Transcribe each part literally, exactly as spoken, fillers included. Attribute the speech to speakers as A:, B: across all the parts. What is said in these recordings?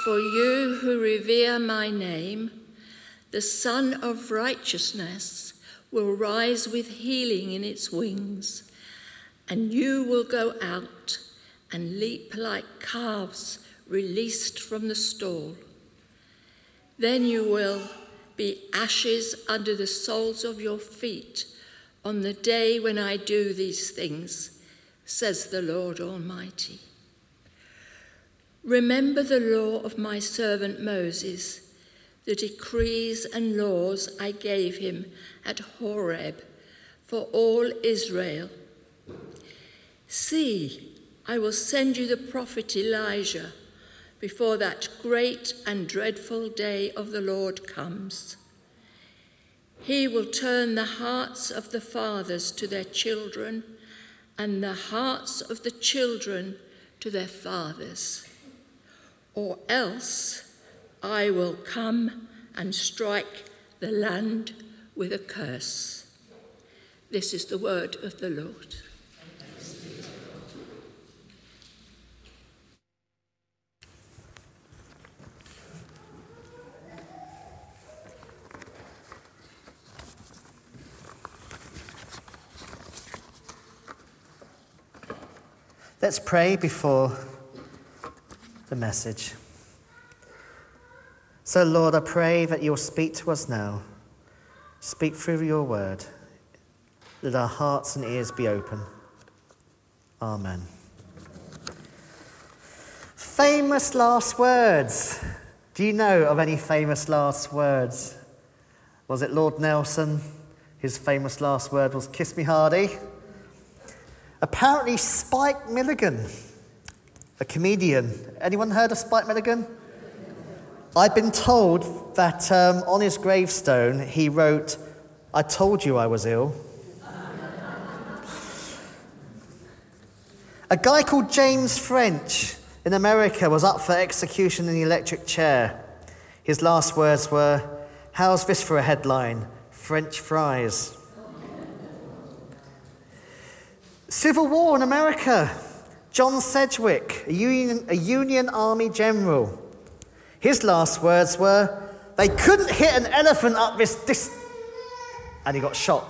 A: For you who revere my name, the Sun of Righteousness will rise with healing in its wings, and you will go out and leap like calves released from the stall. Then you will be ashes under the soles of your feet on the day when I do these things, says the Lord Almighty. Remember the law of my servant Moses, the decrees and laws I gave him at Horeb for all Israel. See, I will send you the prophet Elijah before that great and dreadful day of the Lord comes. He will turn the hearts of the fathers to their children and the hearts of the children to their fathers. Or else I will come and strike the land with a curse. This is the word of the Lord.
B: Let's pray before the message. So, Lord, I pray that you'll speak to us now. Speak through your word. Let our hearts and ears be open. Amen. Famous last words. Do you know of any famous last words? Was it Lord Nelson? His famous last word was "Kiss me hardy." Apparently Spike Milligan, a comedian. Anyone heard of Spike Milligan? I've been told that um, on his gravestone he wrote, "I told you I was ill." A guy called James French in America was up for execution in the electric chair. His last words were, "How's this for a headline? French fries." Civil War in America. John Sedgwick, a Union, a Union Army general. His last words were, "They couldn't hit an elephant up this dis..." And he got shot.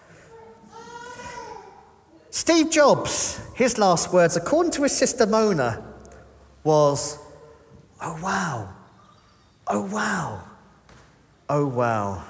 B: Steve Jobs, his last words, according to his sister Mona, was, "Oh wow, oh wow, oh wow."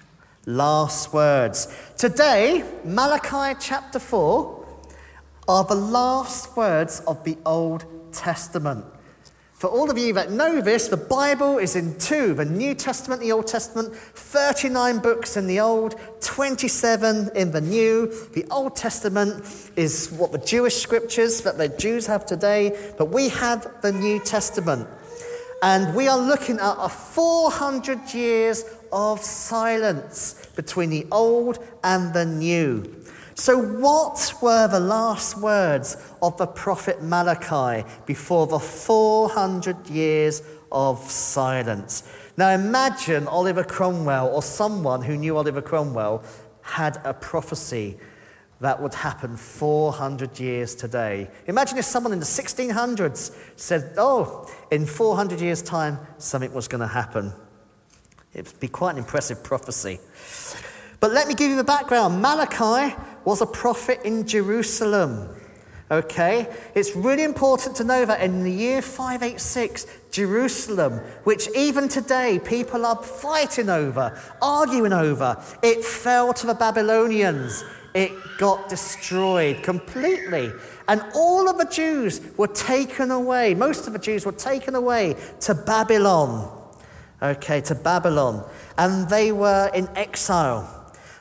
B: Last words. Today, Malachi chapter four, are the last words of the Old Testament. For all of you that know this, the Bible is in two, the New Testament, the Old Testament, thirty-nine books in the Old, twenty-seven in the New. The Old Testament is what the Jewish scriptures that the Jews have today, but we have the New Testament. And we are looking at a four hundred years of silence between the Old and the New. So what were the last words of the prophet Malachi before the four hundred years of silence? Now imagine Oliver Cromwell, or someone who knew Oliver Cromwell, had a prophecy that would happen four hundred years today. Imagine if someone in the sixteen hundreds said, oh, in four hundred years' time, something was going to happen. It would be quite an impressive prophecy. But let me give you the background. Malachi was a prophet in Jerusalem. Okay? It's really important to know that in the year five eighty-six, Jerusalem, which even today people are fighting over, arguing over, it fell to the Babylonians. It got destroyed completely. And all of the Jews were taken away. Most of the Jews were taken away to Babylon. Okay, to Babylon. And they were in exile.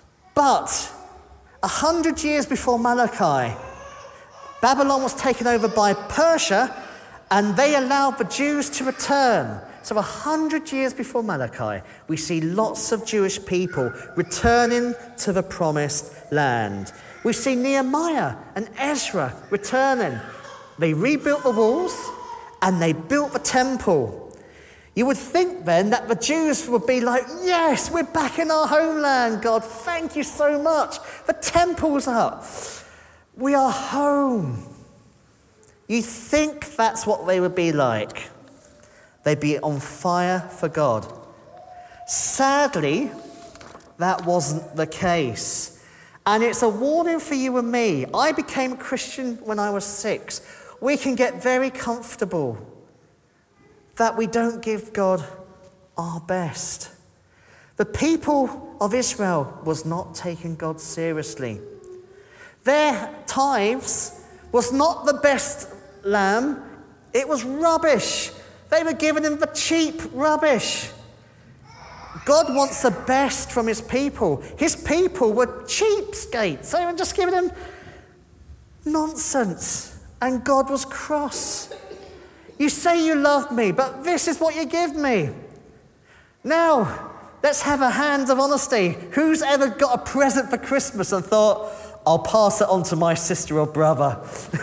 B: But a hundred years before Malachi, Babylon was taken over by Persia, and they allowed the Jews to return. So a hundred years before Malachi, we see lots of Jewish people returning to the promised land. We see Nehemiah and Ezra returning. They rebuilt the walls and they built the temple. You would think then that the Jews would be like, yes, we're back in our homeland, God. Thank you so much. The temple's up. We are home. You think that's what they would be like. They'd be on fire for God. Sadly, that wasn't the case. And it's a warning for you and me. I became a Christian when I was six. We can get very comfortable that we don't give God our best. The people of Israel was not taking God seriously. Their tithes was not the best lamb. It was rubbish. They were giving him the cheap rubbish. God wants the best from his people. His people were cheapskates. They were just giving him nonsense. And God was cross. You say you love me, but this is what you give me. Now, let's have a hand of honesty. Who's ever got a present for Christmas and thought, I'll pass it on to my sister or brother?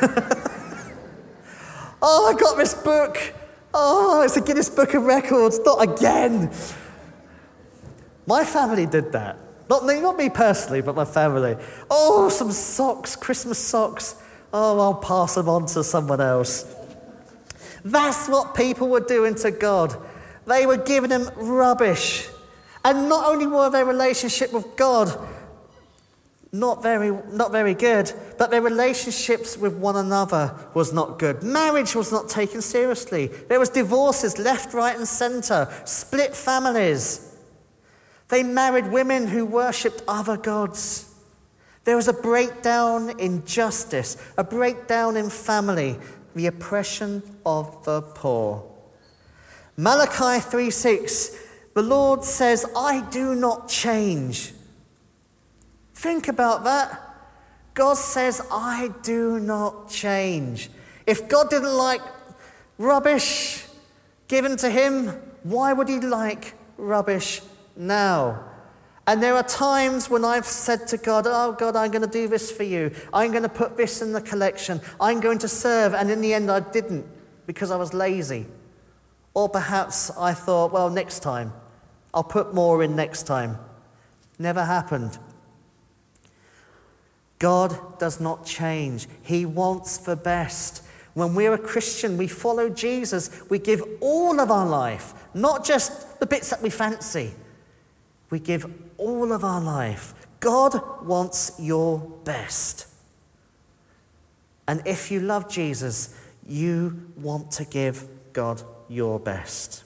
B: Oh, I got this book. Oh, it's a Guinness Book of Records. Not again. My family did that. Not me, not me personally, but my family. Oh, some socks, Christmas socks. Oh, I'll pass them on to someone else. That's what people were doing to God. They were giving him rubbish. And not only were their relationship with God not very, not very good, but their relationships with one another was not good. Marriage was not taken seriously. There was divorces left, right, and centre, split families. They married women who worshipped other gods. There was a breakdown in justice, a breakdown in family, the oppression of the poor. Malachi three six, the Lord says, I do not change. Think about that. God says, I do not change. If God didn't like rubbish given to him, why would he like rubbish now? And there are times when I've said to God, oh God, I'm going to do this for you. I'm going to put this in the collection. I'm going to serve. And in the end, I didn't because I was lazy. Or perhaps I thought, well, next time. I'll put more in next time. Never happened. God does not change. He wants the best. When we're a Christian, we follow Jesus. We give all of our life, not just the bits that we fancy. We give all of our life. God wants your best. And if you love Jesus, you want to give God your best.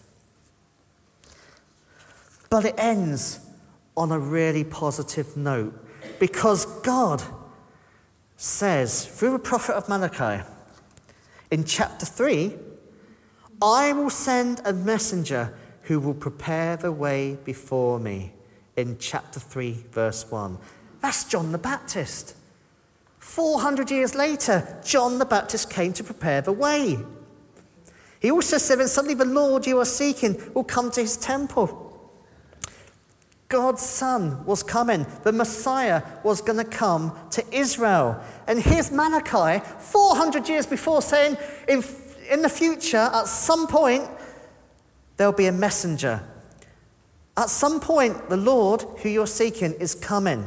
B: But it ends on a really positive note because God says through the prophet of Malachi in chapter three, I will send a messenger who will prepare the way before me, in chapter three, verse one. That's John the Baptist. four hundred years later, John the Baptist came to prepare the way. He also said that suddenly the Lord you are seeking will come to his temple. God's son was coming. The Messiah was going to come to Israel. And here's Malachi, four hundred years before, saying in, in the future, at some point, there'll be a messenger. At some point, the Lord who you're seeking is coming.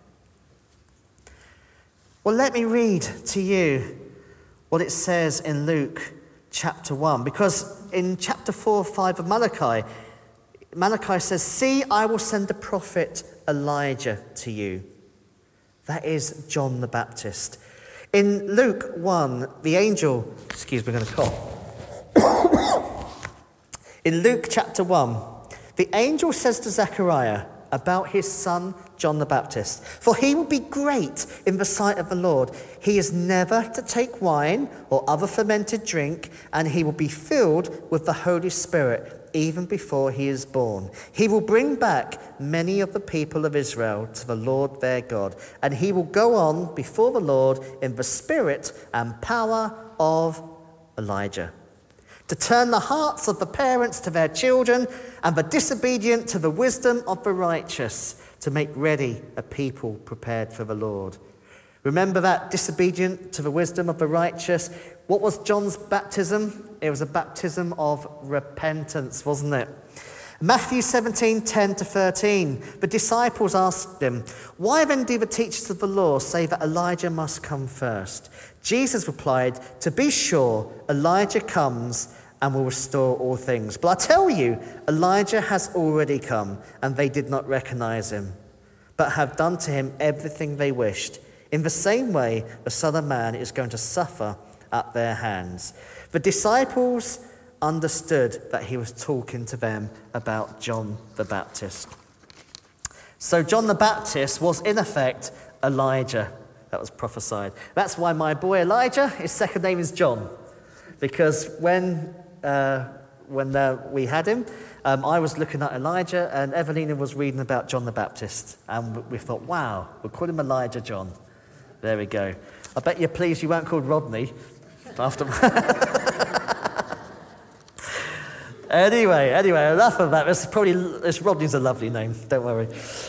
B: Well, let me read to you what it says in Luke chapter one. Because in chapter four, five of Malachi, Malachi says, see, I will send the prophet Elijah to you. That is John the Baptist. In Luke one, the angel, excuse me, I'm going to cough. In Luke chapter one, the angel says to Zechariah about his son, John the Baptist, for he will be great in the sight of the Lord. He is never to take wine or other fermented drink, and he will be filled with the Holy Spirit even before he is born. He will bring back many of the people of Israel to the Lord their God, and he will go on before the Lord in the spirit and power of Elijah, to turn the hearts of the parents to their children and the disobedient to the wisdom of the righteous, to make ready a people prepared for the Lord. Remember that, disobedient to the wisdom of the righteous. What was John's baptism? It was a baptism of repentance, wasn't it? Matthew seventeen, ten to thirteen. The disciples asked him, why then do the teachers of the law say that Elijah must come first? Jesus replied, to be sure, Elijah comes and will restore all things. But I tell you, Elijah has already come, and they did not recognize him, but have done to him everything they wished. In the same way, the Son of Man is going to suffer at their hands." The disciples understood that he was talking to them about John the Baptist. So John the Baptist was in effect Elijah that was prophesied. That's why my boy Elijah, his second name is John, because when uh, when uh, we had him, um, I was looking at Elijah and Evelina was reading about John the Baptist, and we thought, wow, we'll call him Elijah John. There we go. I bet you're pleased you weren't called Rodney after. Anyway, anyway, enough of that. This probably this Rodney's a lovely name. Don't worry.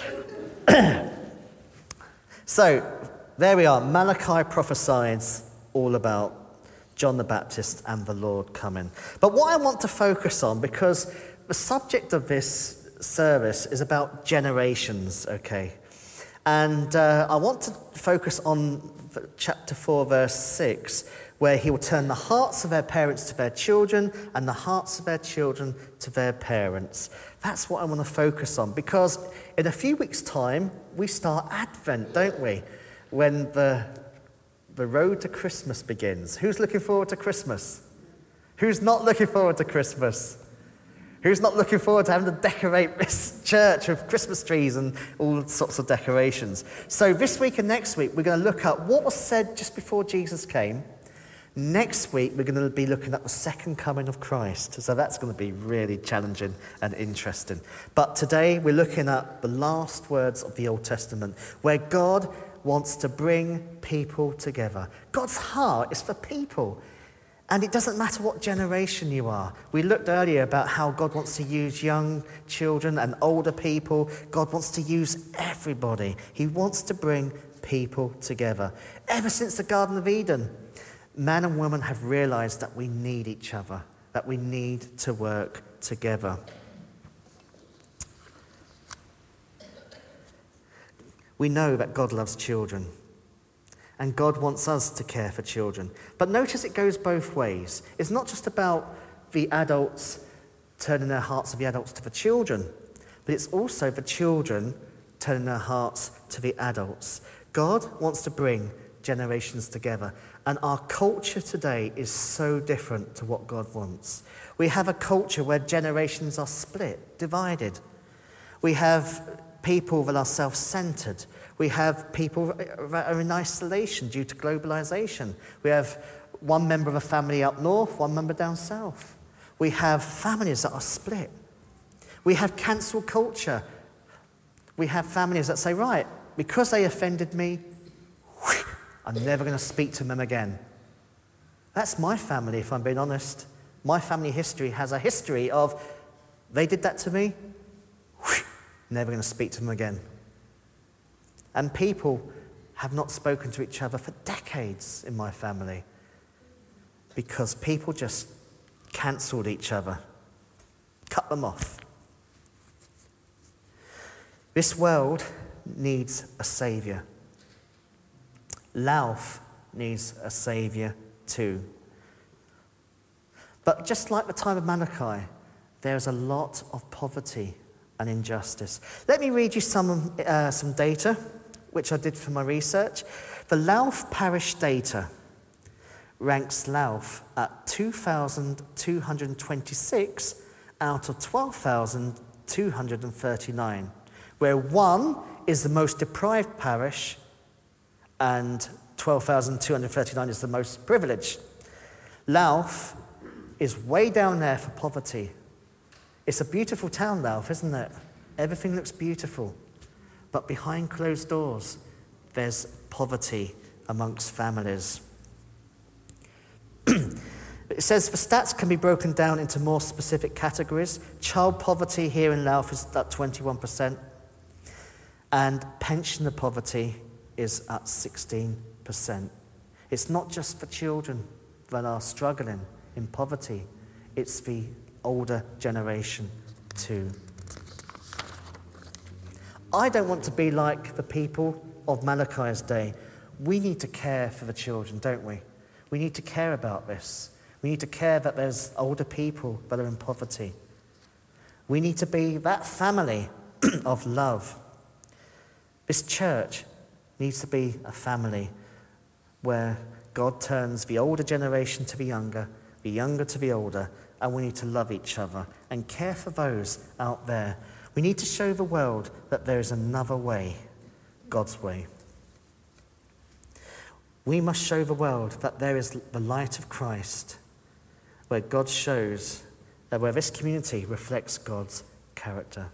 B: So there we are. Malachi prophesies all about John the Baptist and the Lord coming. But what I want to focus on, because the subject of this service is about generations, okay? And uh, I want to focus on chapter four, verse six, where he will turn the hearts of their parents to their children and the hearts of their children to their parents. That's what I want to focus on, because in a few weeks' time, we start Advent, don't we? When the, the road to Christmas begins. Who's looking forward to Christmas? Who's not looking forward to Christmas? Who's not looking forward to having to decorate this church with Christmas trees and all sorts of decorations? So this week and next week, we're going to look at what was said just before Jesus came. Next week, we're going to be looking at the second coming of Christ. So that's going to be really challenging and interesting. But today, we're looking at the last words of the Old Testament, where God wants to bring people together. God's heart is for people. And it doesn't matter what generation you are. We looked earlier about how God wants to use young children and older people. God wants to use everybody. He wants to bring people together. Ever since the Garden of Eden, man and woman have realized that we need each other, that we need to work together. We know that God loves children. And God wants us to care for children. But notice it goes both ways. It's not just about the adults turning their hearts of the adults to the children, but it's also the children turning their hearts to the adults. God wants to bring generations together. And our culture today is so different to what God wants. We have a culture where generations are split, divided. We have people that are self-centered. We have people that are in isolation due to globalization. We have one member of a family up north, one member down south. We have families that are split. We have cancel culture. We have families that say, right, because they offended me, I'm never going to speak to them again. That's my family, if I'm being honest. My family history has a history of, they did that to me, never going to speak to them again. And people have not spoken to each other for decades in my family because people just cancelled each other, cut them off. This world needs a saviour. Louth needs a saviour too. But just like the time of Malachi, there is a lot of poverty and injustice. Let me read you some, uh, some data, which I did for my research. The Louth Parish data ranks Louth at two thousand two hundred twenty-six out of twelve thousand two hundred thirty-nine, where one is the most deprived parish and twelve thousand two hundred thirty-nine is the most privileged. Louth is way down there for poverty. It's a beautiful town, Louth, isn't it? Everything looks beautiful. But behind closed doors, there's poverty amongst families. It says the stats can be broken down into more specific categories. Child poverty here in Louth is at twenty-one percent. And pensioner poverty is at sixteen percent. It's not just for children that are struggling in poverty. It's the older generation too. I don't want to be like the people of Malachi's day. We need to care for the children, don't we? We need to care about this. We need to care that there's older people that are in poverty. We need to be that family of love. This church needs to be a family where God turns the older generation to the younger, the younger to the older, and we need to love each other and care for those out there. We need to show the world that there is another way, God's way. We must show the world that there is the light of Christ, where God shows that where this community reflects God's character.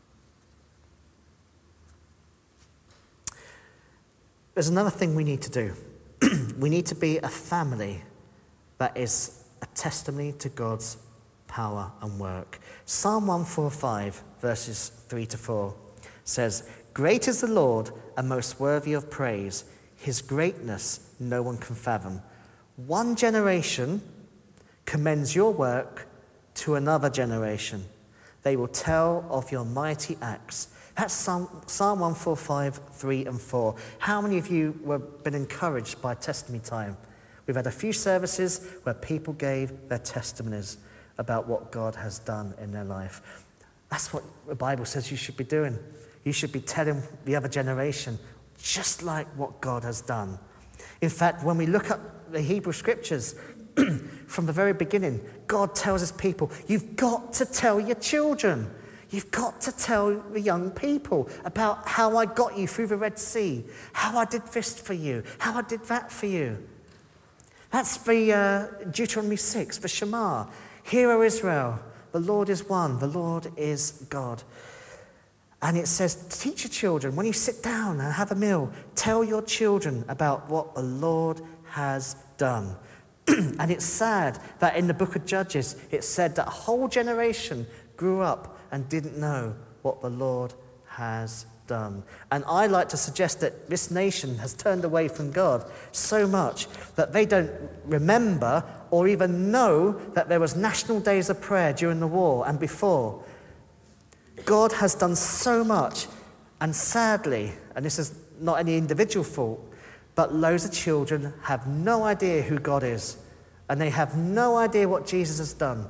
B: There's another thing we need to do. We need to be a family that is a testimony to God's power and work. Psalm one forty-five, verses three to four, says, "Great is the Lord and most worthy of praise. His greatness no one can fathom. One generation commends your work to another generation. They will tell of your mighty acts." That's Psalm, Psalm one forty-five, three and four. How many of you have been encouraged by testimony time? We've had a few services where people gave their testimonies about what God has done in their life. That's what the Bible says you should be doing. You should be telling the other generation just like what God has done. In fact, when we look at the Hebrew scriptures, from the very beginning, God tells his people, you've got to tell your children. You've got to tell the young people about how I got you through the Red Sea, how I did this for you, how I did that for you. That's the uh, Deuteronomy six, the Shema. Hear, O Israel, the Lord is one, the Lord is God. And it says, teach your children, when you sit down and have a meal, tell your children about what the Lord has done. And it's sad that in the book of Judges, it said that a whole generation grew up and didn't know what the Lord has done. And I like to suggest that this nation has turned away from God so much that they don't remember or even know that there was national days of prayer during the war and before. God has done so much, and sadly, and this is not any individual fault, but loads of children have no idea who God is, and they have no idea what Jesus has done.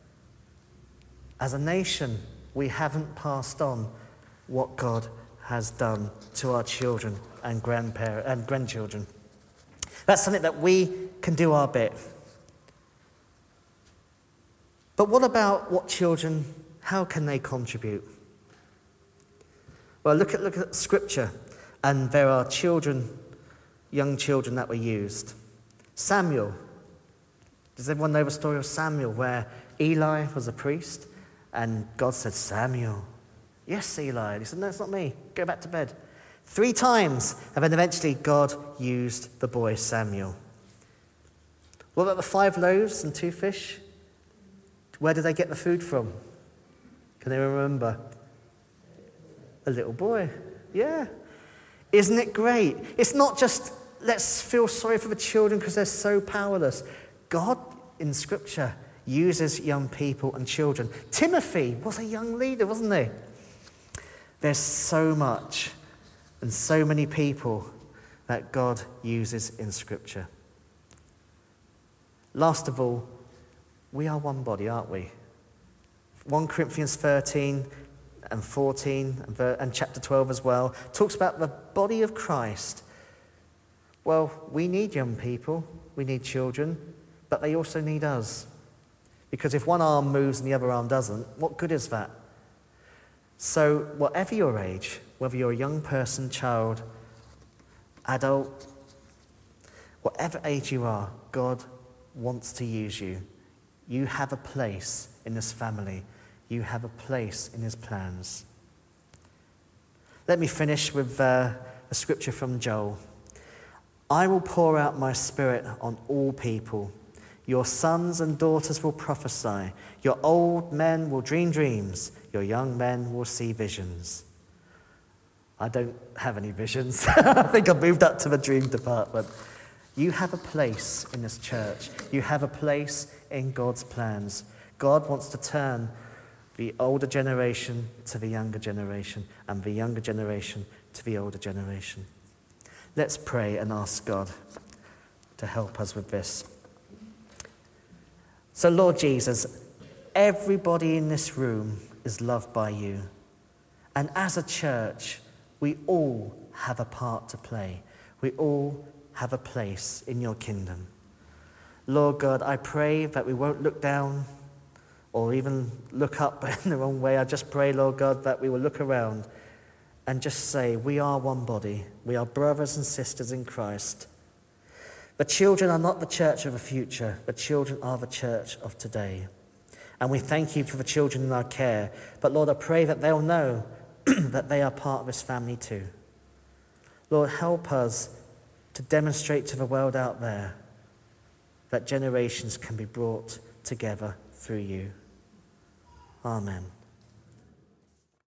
B: As a nation, we haven't passed on what God has done to our children and grandparents and grandchildren. That's something that we can do our bit. But what about what children, how can they contribute? Well, look at look at Scripture, and there are children, young children that were used. Samuel. Does everyone know the story of Samuel, where Eli was a priest? And God said, Samuel. Yes, Eli. And he said, no, it's not me. Go back to bed. Three times. And then eventually God used the boy Samuel. What about the five loaves and two fish? Where did they get the food from? Can they remember? A little boy. Yeah. Isn't it great? It's not just let's feel sorry for the children because they're so powerless. God in Scripture uses young people and children. Timothy was a young leader, wasn't he? There's so much and so many people that God uses in Scripture. Last of all, we are one body, aren't we? First Corinthians thirteen and fourteen and chapter twelve as well talks about the body of Christ. Well, we need young people, we need children, but they also need us. Because if one arm moves and the other arm doesn't, what good is that? So whatever your age, whether you're a young person, child, adult, whatever age you are, God wants to use you. You have a place in this family. You have a place in his plans. Let me finish with uh, a scripture from Joel. I will pour out my spirit on all people. Your sons and daughters will prophesy. Your old men will dream dreams. Your young men will see visions. I don't have any visions. I think I've moved up to the dream department. You have a place in this church. You have a place in God's plans. God wants to turn the older generation to the younger generation and the younger generation to the older generation. Let's pray and ask God to help us with this. So, Lord Jesus, everybody in this room is loved by you. And as a church, we all have a part to play. We all have a place in your kingdom. Lord God, I pray that we won't look down or even look up in the wrong way. I just pray, Lord God, that we will look around and just say, we are one body. We are brothers and sisters in Christ. The children are not the church of the future. The children are the church of today. And we thank you for the children in our care. But Lord, I pray that they'll know that they are part of this family too. Lord, help us to demonstrate to the world out there that generations can be brought together through you. Amen.